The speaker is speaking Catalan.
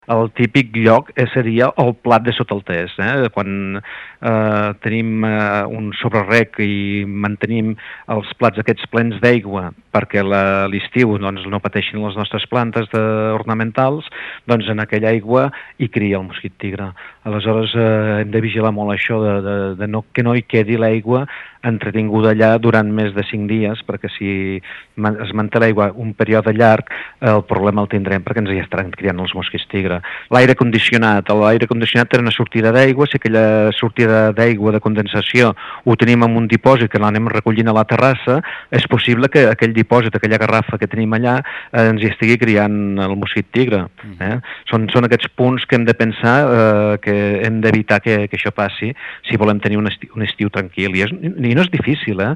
El típic lloc seria el plat de sota el test. Quan tenim un sobrerec i mantenim els plats aquests plens d'aigua perquè a l'estiu doncs, no pateixin les nostres plantes ornamentals, doncs en aquella aigua hi cria el mosquit tigre. Aleshores hem de vigilar molt això, que no hi quedi l'aigua entretinguda allà durant més de 5 dies, perquè si es manté l'aigua un període llarg, el problema el tindrem perquè ens hi estaran criant els mosquits tigre. L'aire condicionat té una sortida d'aigua. Si aquella sortida d'aigua de condensació ho tenim en un dipòsit que l'anem recollint a la terrassa, és possible que aquell dipòsit, aquella garrafa que tenim allà, ens hi estigui criant el mosquit tigre. Són aquests punts que hem de pensar, que hem d'evitar que això passi si volem tenir un estiu tranquil. I no és difícil,